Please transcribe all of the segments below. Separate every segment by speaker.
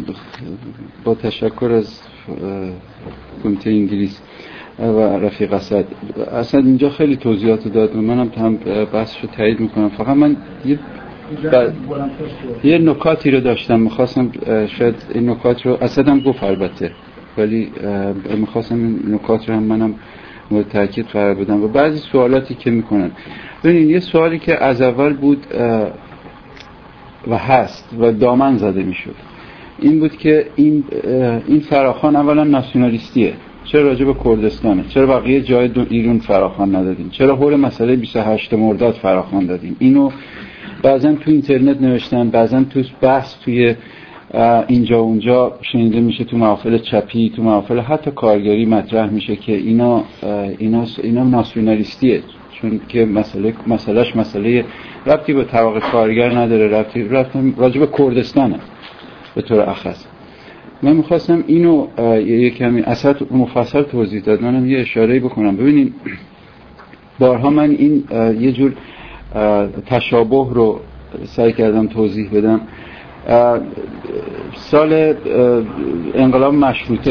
Speaker 1: با تشکر از کمیته انگلیس و رفیق اسد اینجا خیلی توضیحات داد و منم بحثشو تایید میکنم. فقط من یه نکاتی رو داشتم میخواستم، شاید این نکات رو اسدم گفت البته، ولی میخواستم این نکات رو هم منم مورد تاکید قرار بدم و بعضی سوالاتی که میکنن. ببینید یه سوالی که از اول بود و هست و دامن زده میشد این بود که این فراخوان اولا ناسیونالیستیه. چرا راجع به کردستانه؟ چرا بقیه جای ایران فراخوان ندادین؟ چرا حول مسئله 28 مرداد فراخوان دادین؟ اینو بعضا تو اینترنت نوشتن، بعضا تو بحث توی اینجا اونجا شنیده میشه، تو محافل چپی، تو محافل حتی کارگری مطرح میشه که اینا ناسیونالیستیه، چون که مسئلهش مسئله ربطی به طبقه کارگر نداره، ربطی راجع به کردستانه به طور اخص. من میخواستم اینو یه کمی اسد مفصل توضیح داد، منم یه اشاره‌ای بکنم. ببینید بارها من این یه جور تشابه رو سعی کردم توضیح بدم. سال انقلاب مشروطه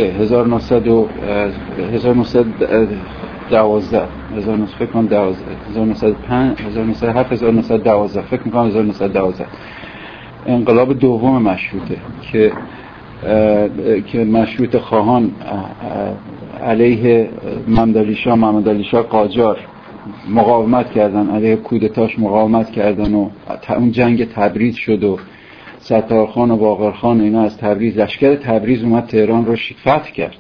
Speaker 1: 1912 فکر کنم 1912 فکر میکنم 1912 انقلاب دوم مشروطه که مشروط خواهان علیه محمد علی شاه قاجار مقاومت کردن، علیه کودتاش مقاومت کردن و اون جنگ تبریز شد و ستارخان و باقرخان اینا از تبریز، لشکر تبریز اومد تهران رو فتح کرد.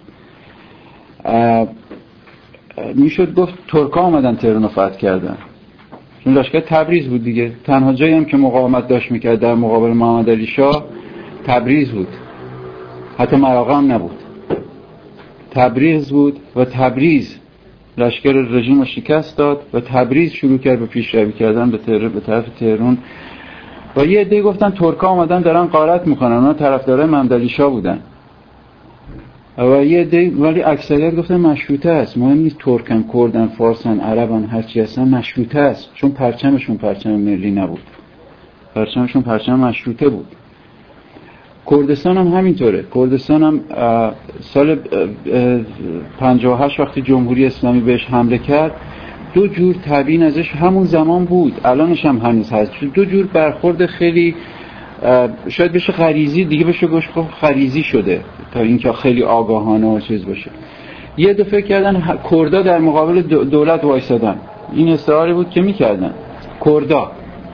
Speaker 1: میشد گفت ترکا اومدن تهران رو فتح کردن، چون لشکر تبریز بود دیگه. تنها جایی هم که مقاومت داشت میکرد در مقابل محمد علی شاه تبریز بود، حتی مراغه هم نبود، تبریز بود و تبریز لشکر رژیم رو شکست داد و تبریز شروع کرد به پیشروی کردن به طرف تهران. و یه عده گفتن ترکا اومدن دارن غارت میکنن، اونا طرفدارای محمد علی شاه بودن. و یه عده ولی اکثریت گفتن مشروطه است، مهم نیست ترکن، کردن، فارسن، عربن، هر چی هستن مشروطه است، چون پرچمشون پرچم ملی نبود، پرچمشون پرچم مشروطه بود. کردستان هم همینطوره. کردستان هم سال 58 وقتی جمهوری اسلامی بهش حمله کرد دو جور تبیین ازش همون زمان بود، الانش هم هنوز هست. دو جور برخورد خیلی شاید بشه غریزی، دیگه بشه گوش غریزی شده تا اینکه خیلی آگاهانه و چیز باشه. یه دفعه فکر کردن کردا در مقابل دولت وایسادن، این استعاره بود که میکردن کردا.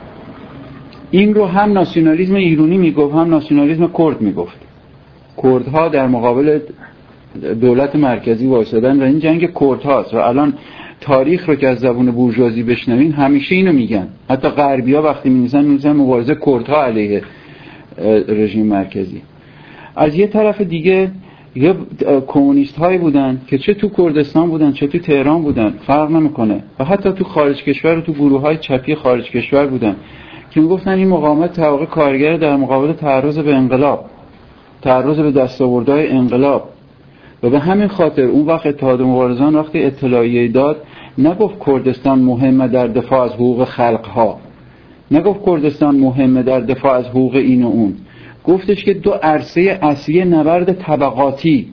Speaker 1: این رو هم ناسیونالیسم ایرانی میگفت هم ناسیونالیسم کرد میگفت. کردها در مقابل دولت مرکزی وایسادن و این جنگ کردهاست. و الان تاریخ رو که از زبون بورژوازی بشنوین همیشه اینو میگن، حتی غربی‌ها وقتی می‌نویسن مبارزه کردها علیه رژیم مرکزی. از یه طرف دیگه یه کمونیست هایی بودن که چه تو کردستان بودن چه تو تهران بودن فرق نمیکنه، و حتی تو خارج کشور و تو گروه های چپی خارج کشور بودن که میگفتن این مقاومت طبقه کارگر در مقابل تعرض به انقلاب، تعرض به دستاوردهای انقلاب. و به همین خاطر اون وقت اتحاد مبارزان وقتی اطلاعیه داد نگفت کردستان مهمه در دفاع از حقوق خلقها، نگفت کردستان مهمه در دفاع از حقوق این و اون، گفتش که دو عرصه اصلی نبرد طبقاتی،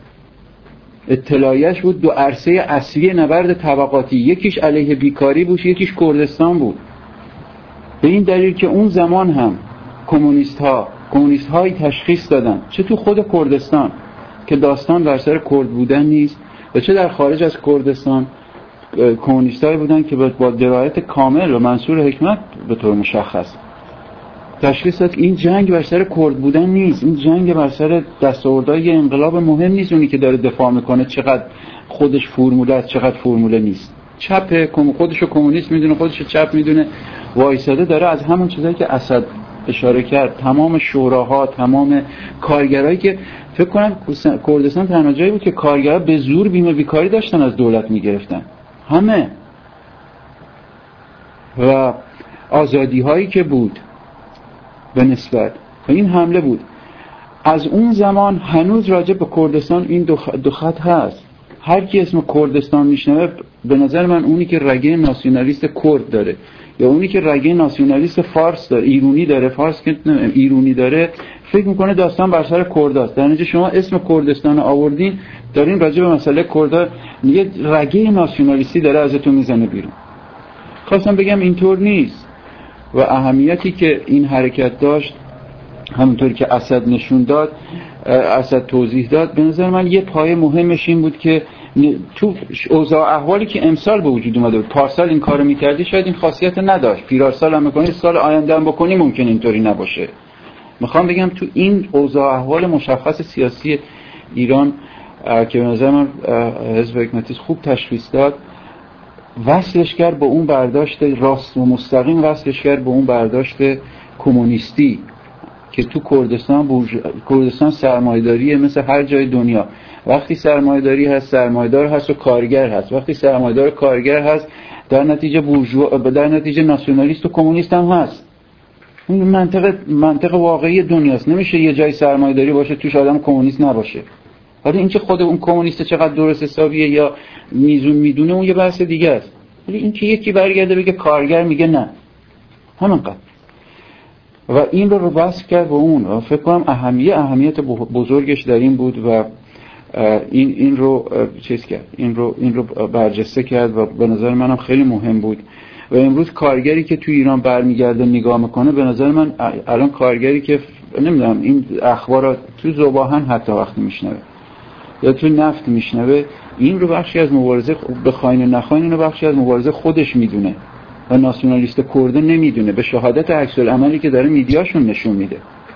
Speaker 1: اطلاعیه‌اش بود دو عرصه اصلی نبرد طبقاتی، یکیش علیه بیکاری بود یکیش کردستان بود. به این دلیل که اون زمان هم کمونیست هایی تشخیص دادن چه تو خود کردستان که داستان بر سر کرد بودن نیست و چه در خارج از کردستان کمونیست هایی بودن که با درایت کامل و منصور حکمت به طور مشخص تشخیص داد این جنگ بر سر کرد بودن نیست، این جنگ بر سر دستاوردهای انقلاب مهم نیست. اونی که داره دفاع میکنه چقدر خودش فرموله است چقدر فرموله نیست، چپ خودشو کمونیست میدونه خودشو چپ میدونه، وایساده داره از همون چیزایی که اسد اشاره کرد، تمام شوراها تمام کارگرایی که فکر کنم کردستان تنها جایی بود که کارگرها به زور بیمه بیکاری داشتن از دولت میگرفتن همه، و آزادی هایی که بود به نسبت و این حمله بود. از اون زمان هنوز راجع به کردستان این دو خط هست. هر کی اسم کردستان میشنوه به نظر من اونی که رگه ناسیونالیست کرد داره، یا اونی که رگه ناسیونالیست فارس داره، ایرانی داره، فارس که ایرانی داره، فکر میکنه داستان بر سر کرداست. در نتیجه شما اسم کردستان آوردین، دارین راجع به مسئله کردا یه رگه ناسیونالیستی داره ازتون میزنه بیرون. خواستم بگم اینطور نیست و اهمیتی که این حرکت داشت همونطوری که اسد نشون داد، اسد توضیح داد، به نظر من یه پایه مهمش این بود که تو اوضاع احوالی که امسال به وجود اومده بود، پارسال این کارو میکردی شاید این خاصیت نداشت، پیرارسال هم میکنی، سال آینده هم بکنی ممکن اینطوری نباشه. میخوام بگم تو این اوضاع احوال مشخص سیاسی ایران که به نظر من حزب حکمتی خوب تشخیص داد، وصلش کرد با اون برداشت راست و مستقیم، وصلش کرد با اون برداشت کمونیستی که تو کردستان سرمایه‌داریه مثل هر جای دنیا. وقتی سرمایه‌داری هست، سرمایه‌دار هست و کارگر هست. وقتی سرمایه‌دار کارگر هست، در نتیجه ناسیونالیست و کمونیست هم هست. این منطق واقعی دنیاست. نمیشه یه جای سرمایه‌داری باشه توش آدم کمونیست نباشه. ولی اینکه خود اون کمونیست چقدر درست حسابیه یا میزون میدونه اون یه بحث دیگه است. ولی اینکه یکی برگرده بگه کارگر میگه نه، همینقدر. و این رو وصل کرد با اون. فکر کنم اهمیت بزرگش در این بود و این رو چیز کرد، این رو برجسته کرد و به نظر منم خیلی مهم بود. و امروز کارگری که تو ایران برمیگرده نگاه میکنه، به نظر من الان کارگری که نمیدونم این اخبارات تو ذوباهن حتی وقتی میشنوه یا تو نفت میشنوه، این رو بخشی از مبارزه، بخواین و نخواین اینو بخشی از مبارزه خودش میدونه و ناسیونالیست کرد نمیدونه، به شهادت عکس العملی که داره میدیاشون نشون میده.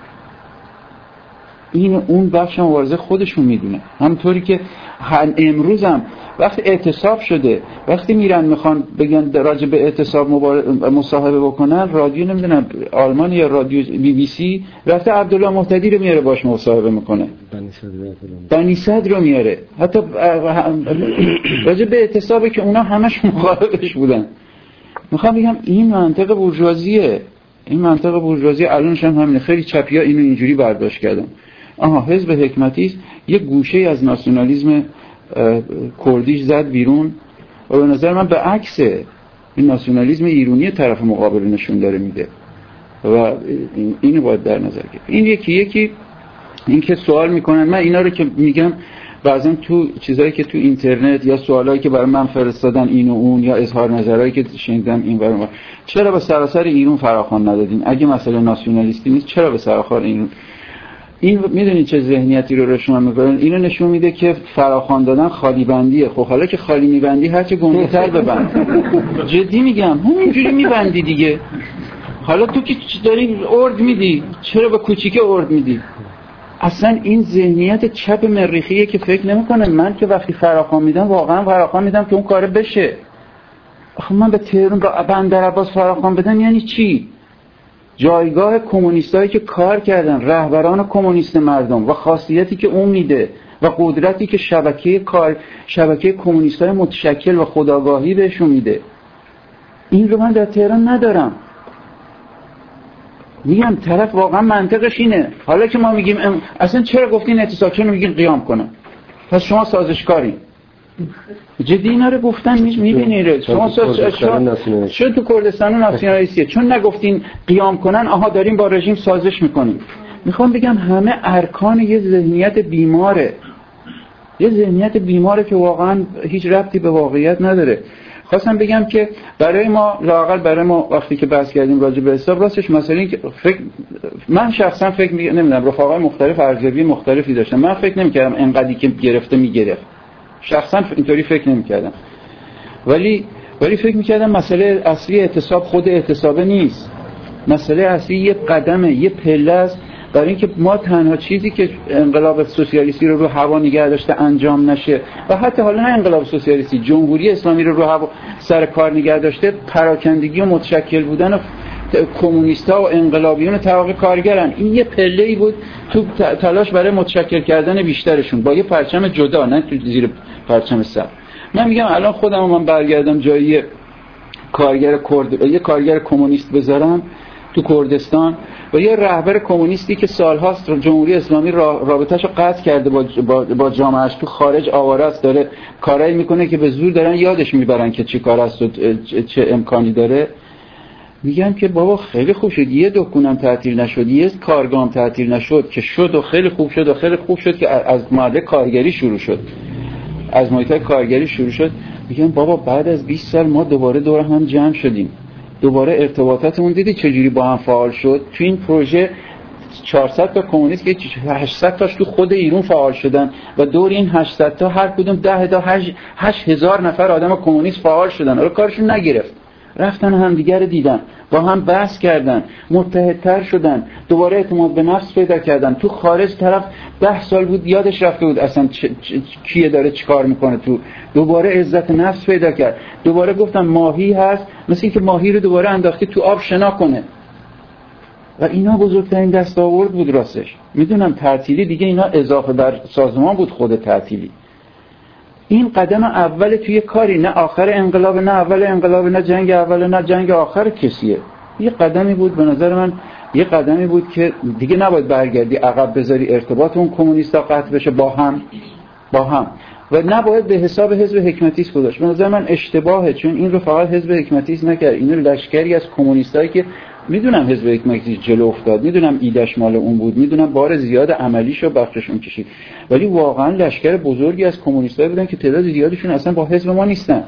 Speaker 1: این اون بخش مبارزه خودشون میدونه. همونطوری که امروز هم وقتی اعتصاب شده، وقتی میرن میخوان بگن راجع به اعتصاب مصاحبه بکنن، رادیو نمیدونم آلمان یا رادیو BBC رفته عبدالله مهتدی رو میاره باش مصاحبه میکنه، بنی صدر رو میاره، حتی راجع به اعتصابه که اونا همش مخالفش بودن. میخوام بگم این منطق بورژوازیه، این منطق بورژوازی الانش هم همینه. خیلی چپیا اینو اینجوری برداشت کردن. حزب حکمتی است یه گوشه از ناسیونالیسم کردیش زد بیرون و به نظر من به عکس این ناسیونالیسم ایرانی طرف مقابل نشون داره میده و اینو باید در نظر گرفت. این یکی این که سوال میکنن، من اینا رو که میگم بعضن تو چیزایی که تو اینترنت یا سوالایی که برای من فرستادن این و اون یا اظهار نظرایی که شنیدم این برای چرا به سراسر ایران فراخوان ندادین؟ اگه مسئله ناسیونالیستی نیست چرا به سراسر ایران؟ این میدونید چه ذهنیتی رو شما میگن؟ اینو نشون میده که فراخوان دادن خالی بندیه. خب حالا که خالی میبندی هر چه گنده‌تر ببند. جدی میگم همینجوری میبندی دیگه. حالا تو که داری ارد میدی، چرا به کوچیکه ارد میدی؟ اصلا این ذهنیت چپ مریخیه که فکر نمیکنه من که وقتی فراخوان میدم واقعا فراخوان میدم که اون کار بشه. آخه من به تهران با بندرعباس فراخوان بدم یعنی چی؟ جایگاه کمونیستایی که کار کردن، رهبران کمونیست مردم و خاصیتی که اون میده و قدرتی که شبکه کمونیستای متشکل و خودآگاهی بهشون میده، این رو من در تهران ندارم. میگم طرف واقعا منطقش اینه. حالا که ما میگیم اصلا چرا گفتین اعتصاب، چرا میگین قیام کنن؟ پس شما سازشکارین. جدی اینا رو گفتن میبینید شما چون تو کردستان ناسیونالیستیه، چون نگفتین قیام کنن، آها داریم با رژیم سازش میکنیم. میخوام بگم همه ارکان یه ذهنیت بیماره، یه ذهنیت بیماره که واقعا هیچ ربطی به واقعیت نداره. خواستم بگم که برای ما لااقل برای ما وقتی که بحث کردیم راجع به حساب، راستش مسئله این که من شخصا فکر نمیدونم، رفقای مختلف ارزیابی مختلفی داشتن، من فکر نمی‌کردم انقدری که گرفته میگرفت، شخصا اینطوری فکر نمی‌کردم، ولی فکر می‌کردم مسئله اصلی اعتصاب خود اعتصابه نیست. مسئله اصلی یه قدمه، یه پله است برای اینکه ما تنها چیزی که انقلاب سوسیالیستی رو هوا نگه داشته انجام نشه و حتی حالا نه انقلاب سوسیالیستی، جمهوری اسلامی رو هوا سر کار نگه داشته، پراکندگی و متشکل بودن و کمونیستا و انقلابیون طبقه کارگرن. این یه پله‌ای بود تو تلاش برای متشکل کردن بیشترشون با یه پرچم جدا، نه تو زیر پرچم سر. من میگم الان خودم من برگردم جایی کارگر کرد، یه کارگر کمونیست بذارم تو کردستان و یه رهبر کمونیستی که سالهاست جمهوری اسلامی رابطه‌شو قطع کرده با جامعهش، تو خارج آواره است، داره کارایی میکنه که به زور دارن یادش میبرن که چی کار است و چه امکانی داره. میگم که بابا خیلی خوب شد یه دکونم تعطیل نشد، یه کارگاهم تعطیل نشد که شد و خیلی خوب شد و خیلی خوب شد که از محله کارگری شروع شد، از محیط کارگری شروع شد. میگم بابا بعد از 20 سال ما دوباره دور هم جمع شدیم، دوباره ارتباطاتمون دیدی چجوری با هم فعال شد. تو این پروژه 400 تا کمونیست که 800 تاش تو خود ایران فعال شدن و دور این 800 تا هر کدوم 10 تا 8000 نفر آدم کمونیست فعال شدن. آره کارشون نگرفت، رفتن همدیگه رو دیدن، با هم بحث کردن، متحدتر شدن، دوباره اعتماد به نفس پیدا کردن. تو خارج طرف 10 سال بود یادش رفته بود اصلا کیه داره چیکار میکنه، تو دوباره عزت نفس پیدا کرد. دوباره گفتم ماهی هست، مثل اینکه ماهی رو دوباره انداختی تو آب شنا کنه. و اینا بزرگترین دستاورد بود راستش. میدونم تعطیلی دیگه اینا اضافه بر سازمان بود، خود تعطیلی. این قدم اول توی کاری، نه آخر انقلاب، نه اول انقلاب، نه جنگ اول، نه جنگ آخر کسیه. یه قدمی بود به نظر من، یه قدمی بود که دیگه نباید برگردی عقب بذاری ارتباط اون کمونیستا قطع بشه با هم و نباید به حساب حزب حکمتیست گذاشت. به نظر من اشتباهه، چون این رو فقط حزب حکمتیست نکرد، این رو لشکری از کمونیستایی که میدونم حزب حکمتیست جلو افتاد، میدونم ایدش مال اون بود، میدونم بار زیاد عملیشو بخششون کشید، ولی واقعا لشکر بزرگی از کمونیستایی بودن که تعداد زیادشون اصلا با حزب ما نیستن،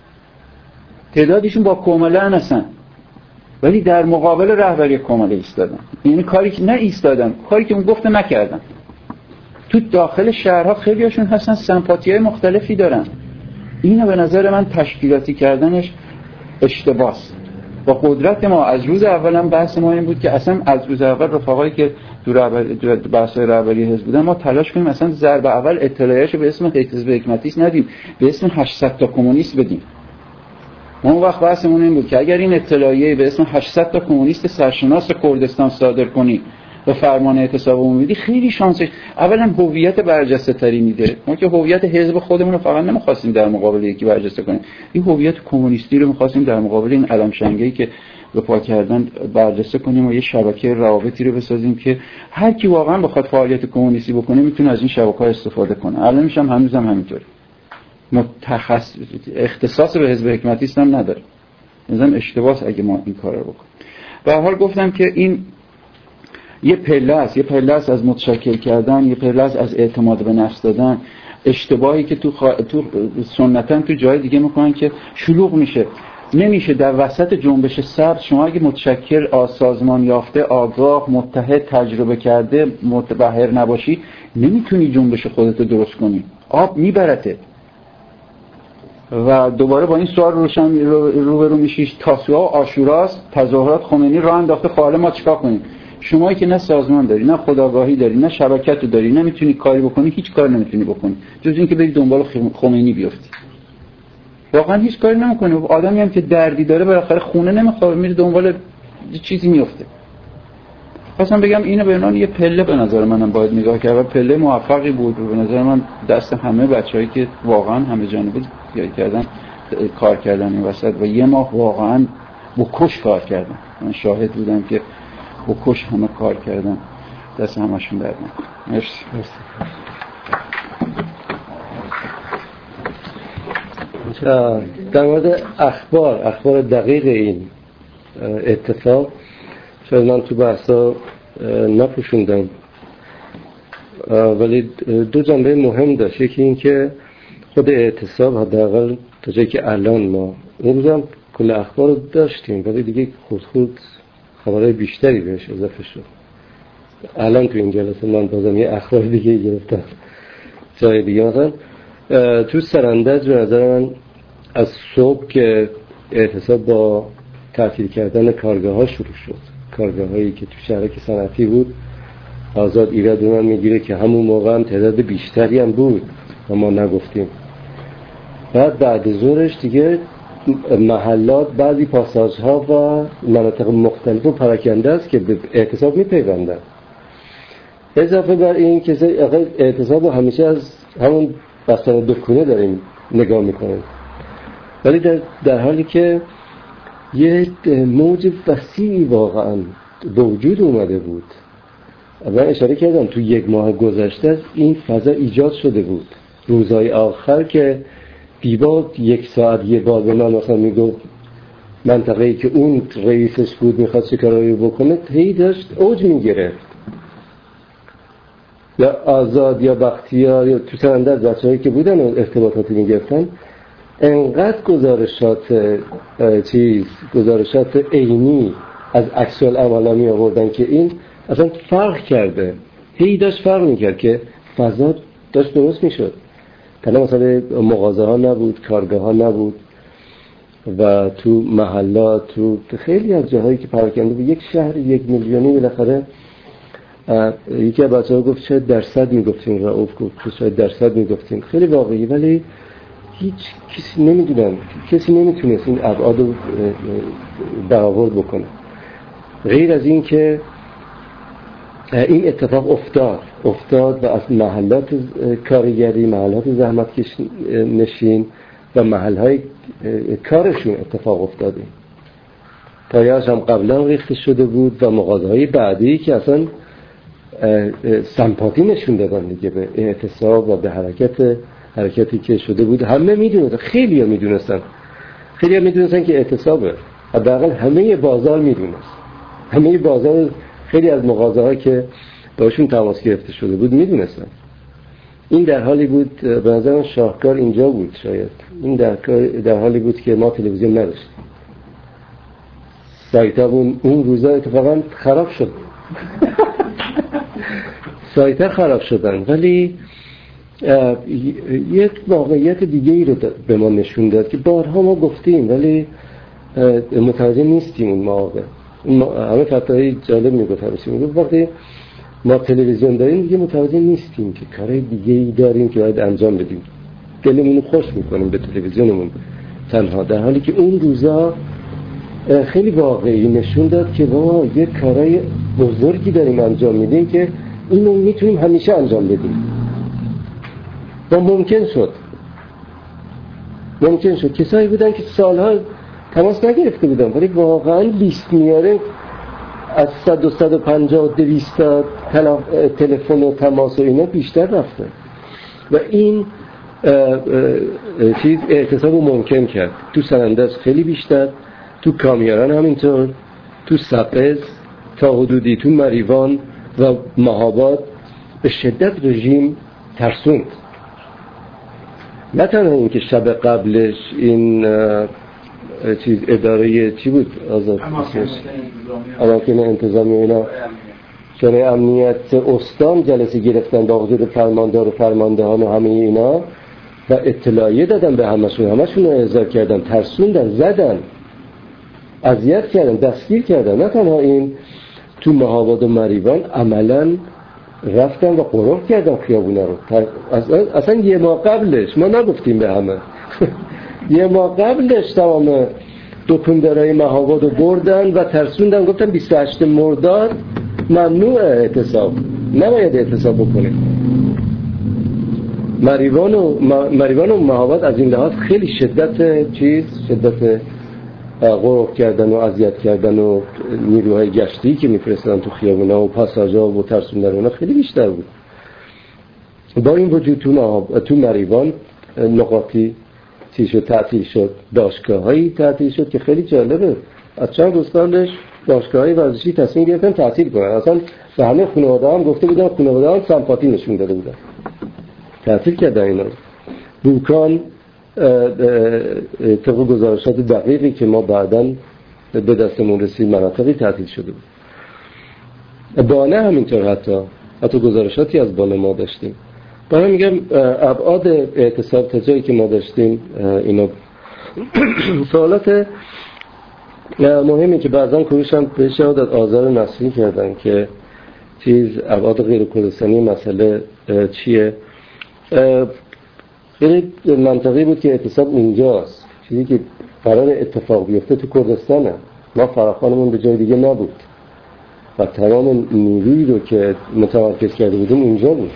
Speaker 1: تعدادشون با کومله هستن، ولی در مقابل رهبری کومله ایستادن. یعنی کاری که نه ایستادن، کاری که اون گفته نکردن. تو داخل شهرها خیلیاشون هستن سمپاتیای مختلفی دارن. اینو به نظر من تشکیلاتی کردنش اشتباهه. با قدرت ما از روز اول هم بحث ما این بود که اصلا از روز اول رفقایی که تو بحث‌های رهبری حزب بودن ما تلاش کنیم اصلا ضرب اول اطلاعیه‌شو به اسم حزب حکمتیست ندیم، به اسم 800 تا کمونیست بدیم. ما اون وقت بحثمون این بود که اگر این اطلاعیه به اسم 800 تا کمونیست سرشناس کردستان صادر کنی و فرمان اعتصاب عمومی میدی، خیلی شانسش اولا هویت برجسته تری میده. ما که هویت حزب خودمون رو فقط نمی‌خواستیم در مقابل یکی برجسته کنیم، این هویت کمونیستی رو می‌خواستیم در مقابل این علم شنگه‌ای که به پا کردن برجسته کنیم و یه شبکه روابطی رو بسازیم که هر کی واقعا بخواد فعالیت کمونیستی بکنه میتونه از این شبکه‌ها استفاده کنه. الانش هم هنوزم همینطوره. اختصاص به حزب حکمتیست هم نداره. مثلا اشتباهه اگه ما این کارا رو بکنیم. به هر حال گفتم که این یه پله است از متشکل کردن، یه پله است از اعتماد به نفس دادن. اشتباهی که تو سنتاً تو جای دیگه میکنن که شلوغ میشه. نمیشه در وسط جنبش سبز شما اگه متشکل سازمان یافته، آگاه، متحد، تجربه کرده، متبحر نباشی، نمیتونی جنبش خودت رو درست کنی. آب میبرته. و دوباره با این سوال روبرو میشیش. تاسوعا و عاشوراست، تظاهرات خمینی راه انداخته، حالا ما چیکار کنیم؟ شمایی که نه سازمان داری، نه خودآگاهی داری، نه شبکت داری، نمیتونی کاری بکنی، هیچ کار نمیتونی بکنی جز اینکه بری دنبال خمینی بیفتی. واقعا هیچ کاری نمیکنی. آدمی هم که دردی داره بالاخره خونه نمیخواد، میره دنبال چیزی میفته. خواستم بگم اینو به عنوان یه پله به نظر منم باید نگاه کرد و پله موفقی بود و به نظر من دست همه بچه‌ای که واقعا همه جانبه کار کردن این وسط و یه ماه واقعا با کش کار کردن. من شاهد بودم که با کش همه کار کردن، دست همشون درد نکنه. مرسی.
Speaker 2: در مورد اخبار دقیق این اتفاق شاید من تو بحثا نپوشوندم، ولی دو جنبه مهم داشت. یکی این که خود اعتصاب حداقل تا جایی که الان ما اون روز هم کل اخبار رو داشتیم، ولی دیگه خود خبرهای بیشتری بهش اضافه شد. الان تو این جلسه من بازم یه اخبار دیگه گرفتم جای دیگه. مثلا تو سرندج به نظر من از صبح که اعتصاب با تعطیل کردن کارگاه ها شروع شد، کارگاه هایی که تو شهرک صنعتی بود، آزاد ایراد من میگیره که همون موقع هم تعداد بیشتری هم بود و ما نگفتیم. بعد ظهرش دیگه محلات، بعضی پاساژها و مناطق مختلف و پراکنده است که به اعتصاب میپیوندن. اضافه بر این که اعتصاب رو همیشه از همون بستن دکونه داریم نگاه میکنیم، ولی در حالی که یه موج وسیعی واقعا به وجود اومده بود. من اشاره کردم تو یک ماه گذشته این فضا ایجاد شده بود. روزهای آخر که دیبا یک ساعت یه بار به من مثلا میگفت منطقه‌ای که اون رئیسش بود میخواد چه کارایی بکنه هی داشت اوج میگرفت. یا آزاد یا بختیار یا تو سرندر بچه‌هایی که بودن و ارتباطاتی میگرفتن انقدر گزارشات عینی از عکس العمل می آوردن که این اصلا فرق کرده، هی داشت فرق میکرد که فضا داشت درست میشد. تنها مثلا مغازه ها نبود، کارگاه ها نبود و تو محلات، تو خیلی از جاهایی که پراکنده بود، یک شهر 1 میلیونی بالاخره. یکی از بچه‌ها گفت شاید درصد میگفتیم، رئوف گفت شاید درصد میگفتیم، خیلی واقعی، ولی هیچ کسی نمیدونن، کسی نمیتونست این ابعاد رو برآورد بکنه غیر از این که این اتفاق افتاد و از محلات کارگری، محلات زحمتکش نشین و محلهای کارشون اتفاق افتاده. پایه‌اش هم قبلا ریخته شده بود و مغازه‌های بعدی که اصلا سمپاتی نشون دادن دیگه به اعتصاب و به حرکتی که شده بود. همه میدونستن، خیلی ها میدونستن که اعتصابه. حداقل همه بازار میدونست، همه بازار، خیلی از مغازه‌ها که باشون تماس گرفته شده بود میدونستن. این در حالی بود، به نظرم شاهکار اینجا بود، شاید این در حالی بود که ما تلویزیون نداشتیم. سایت‌ها اون روزا اتفاقا خراب شد. سایت‌ها خراب شدن، ولی یک واقعیت دیگه ای رو به ما نشون داد که بارها ما گفتیم ولی متوجه نیستیم. اون موقع همه فتاهای جالب میگفتن، وقتی ما تلویزیون داریم دیگه متوجه نیستیم که کارهای دیگه ای داریم که باید انجام بدیم، دلمون خوش میکنیم به تلویزیونمون تنها، در حالی که اون روزا خیلی واقعی نشون داد که ما یک کارهای بزرگی داریم انجام میدیم که اینو میتونیم همیشه انجام بدیم و ممکن شد. کسایی بودن که سالها تماس نگرفته بودن ولی واقعا لیست میاره از 100 و 150 و 200 تلفن و تماس و اینا بیشتر رفته و این چیز اعتصاب رو ممکن کرد. تو سرندج خیلی بیشتر، تو کامیاران همینطور، تو سقز تا حدودی، تو مریوان و مهاباد به شدت رژیم ترسوند. نه تنها این که شب قبلش این چیز اداره چی بود آزاد اماکن انتظامی اینا شورای امنیت استان جلسه گرفتن با حضور فرماندار و فرماندهان و همه اینا و اطلاعیه دادن به همشون رو احضار کردن، ترسوندن، زدن، اذیت کردن، دستگیر کردن. نه تنها این، تو مهاباد و مریوان عملاً رفتن و قرق کردن خیابونه رو. اصلا یه ماه قبلش ما نگفتیم به همه یه ماه قبلش تمام دکاندارای مهاباد رو بردن و ترسوندن، گفتن 28 مرداد ممنوع اعتصاب، نباید اعتصاب بکنیم. مریوان و مهاباد از این لحاظ خیلی شدت قرق کردن و اذیت کردن و نیروهای گشتی که میفرستن تو خیابونا و پاساژها و ترسوندن اونا خیلی بیشتر بود. با این وجود تو مریوان نقاطی تعطیل شد، دانشگاه‌هایی تعطیل شد که خیلی جالبه. از چند روز قبلش دانشگاه‌های ورزشی تصمیم گرفتن تعطیل کنن. اصلا به همه خانواده‌ها هم گفته بودن، خانواده‌ها سمپاتی نشون داده بودن، تعطیل کردن اینا. بوکان طبق گزارشات دقیقی که ما بعداً به دستمون رسید مناطقی تعطیل شده بود. بانه همینطور، حتی گزارشاتی از بانه ما داشتیم. برای میگم ابعاد اعتصاب تا جایی که ما داشتیم اینا سوالات مهمی که بعضا کوشش هم بهش داد آزار نسلی کردن که ابعاد غیر کردستانی مسئله چیه. خیلی منطقی بود که اعتصاب اونجاست، چیزی که قرار اتفاق بیفته تو کردستانه. ما فراخوانمون به جای دیگه نبود و تمام نیرویی رو که متمرکز کرده بودیم اونجا بود.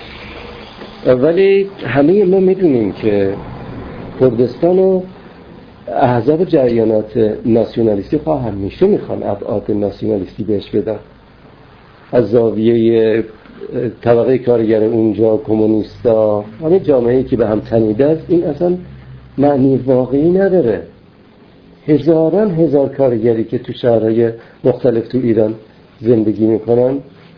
Speaker 2: ولی همه ما میدونیم که کردستان و احزاب جریانات ناسیونالیستی همیشه میخوان ابعاد ناسیونالیستی بهش بدن. از زاویه طبقه کارگر اونجا، کمونیستا، همه جامعه‌ای که به هم تنیده است، این اصلا معنی واقعی نداره. هزار کارگری که تو شهرهای مختلف تو ایران زندگی میکنن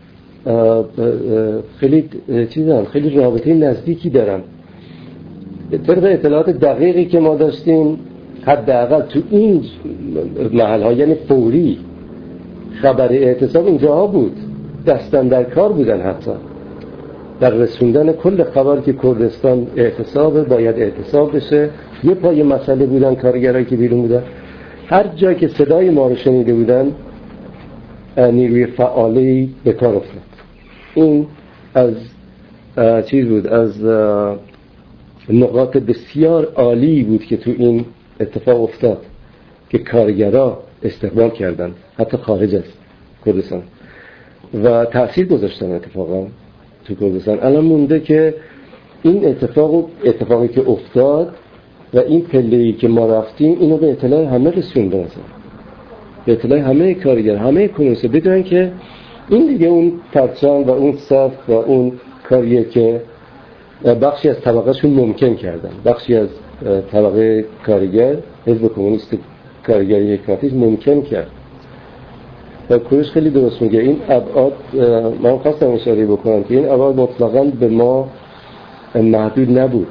Speaker 2: خیلی خیلی رابطه نزدیکی دارن. طبق اطلاعات دقیقی که ما داشتیم حداقل تو این محل‌ها یعنی فوری خبر اعتصاب اینجاها بود، دستن در کار بودن حتی در رسوندن کل خبر که کردستان اعتصاب باید اعتصاب بشه. یه پای مسئله بودن کارگرایی که بیرون بودن، هر جایی که صدای ما رو شنیده بودن نیروی فعالی به کار افتاد. این از چیز بود، از نقاط بسیار عالی بود که تو این اتفاق افتاد که کارگرها استقبال کردن حتی خارج از کردستان و تأثیر گذاشتن اتفاقا تو کردستان. الان مونده که این اتفاقی که افتاد و این پله‌ای که ما رفتیم اینو به اطلاع همه رسوندن، به اطلاع همه کارگر، همه کمونیست، بدونن که این دیگه اون پرچم و اون صف و اون کاریه که بخشی از طبقهشون ممکن کردن، بخشی از طبقه کارگر حزب کمونیست کارگری حکمتیش ممکن کرد. و کوروش خیلی درست میگه این ابعاد، من خواستم اشاره بکنم که این ابعاد مطلقاً به ما محدود نبود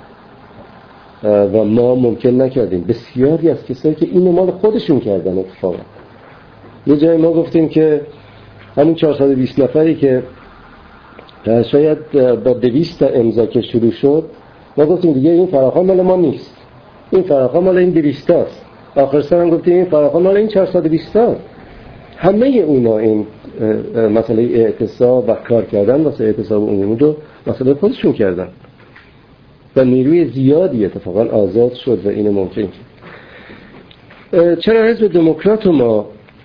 Speaker 2: و ما ممکن نکردیم. بسیاری از کسایی که اینو مال خودشون کردن اتفاقا. یه جایی ما گفتیم که همین 420 نفری که شاید با 200 امضا که شروع شد، ما گفتیم دیگه این فراخوان مال ما نیست، این فراخوان مال این 200 است. آخر سر هم گفتیم این فراخوان مال این 420 است. همه اونا این مسئله اعتصاب و کار کردن واسه اعتصاب عمومی رو مسئله خودشون کردن و نیروی زیادی اتفاقا آزاد شد و اینو ممکن کرد. چرا حزب دموکرات ما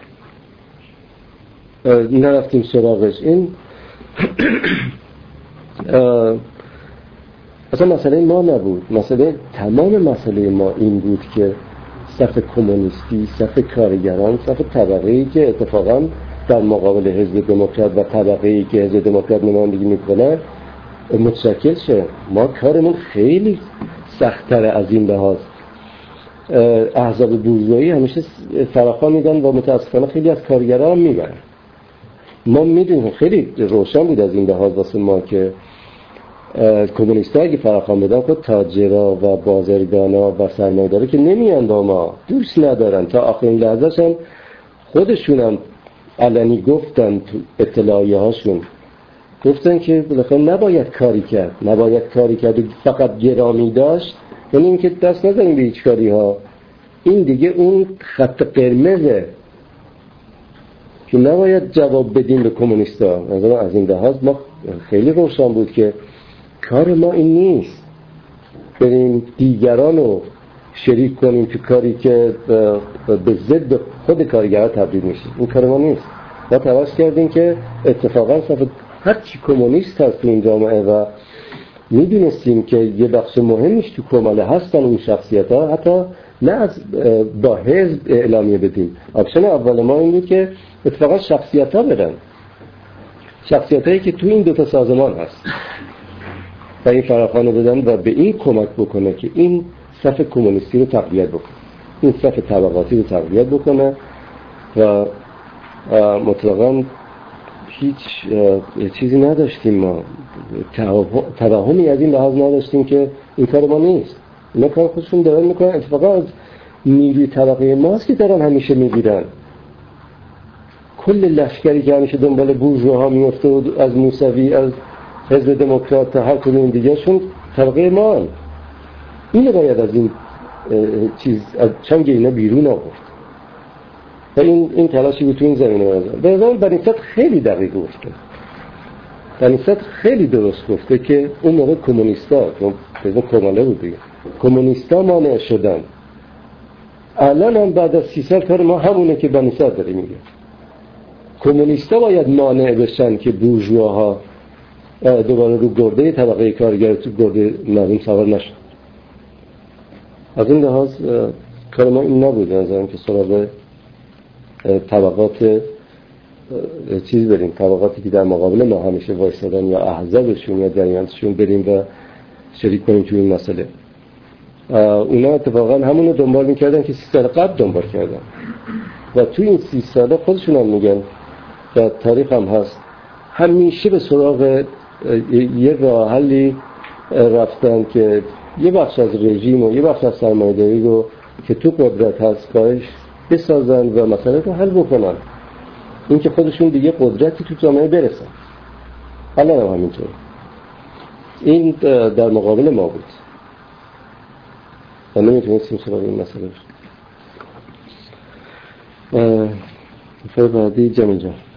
Speaker 2: نرفتیم سراغش؟ این اصلا مسئله ما نبود. تمام مسئله ما این بود که صف کمونیستی، صف کارگران، صف طبقه‌ای که اتفاقا در مقابل حزب دموکرات و طبقه‌ای که حزب دموکرات نمایندگی میکنه متشکل شه. ما کارمون خیلی سخت‌تر از این لحاظ. احزاب بورژوایی همیشه فراخوان میدن و متاسفانه خیلی از کارگران هم میبرن. ما میدونیم خیلی روشن بود از این لحاظ واسه ما که کمونیست‌ها اگه فراخوان بدن خود تاجرها و بازرگانا و سرمایه‌دارا که نمیان با ما، دوست ندارن، تا آخرین لحظه‌ش هم خودشون هم علنی گفتن تو اطلاعیه هاشون، گفتن که بالاخره نباید کاری کرد و فقط گرامی داشت، یعنی اینکه دست نزنیم به هیچ کاری ها. این دیگه اون خط قرمزه که نباید جواب بدیم به کمونیستا. از این لحاظ ما خیلی روشن بود که کار ما این نیست بریم دیگران رو شریک کنیم تو کاری که به ضد خود کارگرها تبدیل میشه. این کار ما نیست. ما تلاش کردیم که اتفاقا صفت هر چی کمونیست هست تو این جامعه و میدونستیم که یه بخش مهمیش تو کماله هستن اون شخصیت ها، حتی نه از با حزب اعلامیه بدیم. آپشن اول ما این بود که اتفاقا شخصیت ها بدن، شخصیت هایی که تو این دوتا سازمان هست و این فراخوان رو بدن و به این کمک بکنه که این صف کمونیستی رو تقویت بکنه، این صف طبقاتی رو تقویت بکنه و مطلقاً هیچ چیزی نداشتیم، ما توهمی از این لحاظ نداشتیم که این کار ما نیست. اینا کار خودشون دارن میکنن. اتفاقا از نیروی طبقه ماست که دارن همیشه میگیرن. کل لشکری که همیشه دنبال بورژواها میفته و از موسوی، از حزب دموکرات تا هر کدوم دیگه شون طبقه ما، اینو باید از این چیز از چنگ اینا بیرون آورد و این تلاشی بود تو این زمینه بازم. به نظرم بنیست خیلی دقیق گفته، بنیست خیلی درست گفته که اون موقع کمونیستا که کماله بود دیگه، کمونیستا مانع شدن. الان هم بعد از 30 سال کار ما همونه که بنیست داره میگه. کمونیستا باید مانع بشن که بورژواها دوباره رو گرده طبقه کارگر تو گرده مردم سوار نشد. از این لحاظ کار ما این نبود نظرم که سراغ طبقات چیز بریم، طبقاتی که در مقابل ما همیشه وایسادن یا احزابشون یا جریانشون بریم و شریک کنیم توی این مسئله. اونا اتفاقا همونو دنبال میکردن که 30 سال قبل دنبال کردن و تو این 30 ساله خودشون هم میگن و تاریخ هم هست همیشه به سراغ یه راه حلی رفتن که یه بخش از رژیم و یه بخش از سرمایه‌داری رو که تو قدرت هست باش بسازن و مسئله رو حل بکنن، این که خودشون به یه قدرتی تو جامعه برسن. حالا هم همینطور این در مقابل ما بود و نمیتونستیم سراغ این مسئله بشیم. بعدی جمیل جان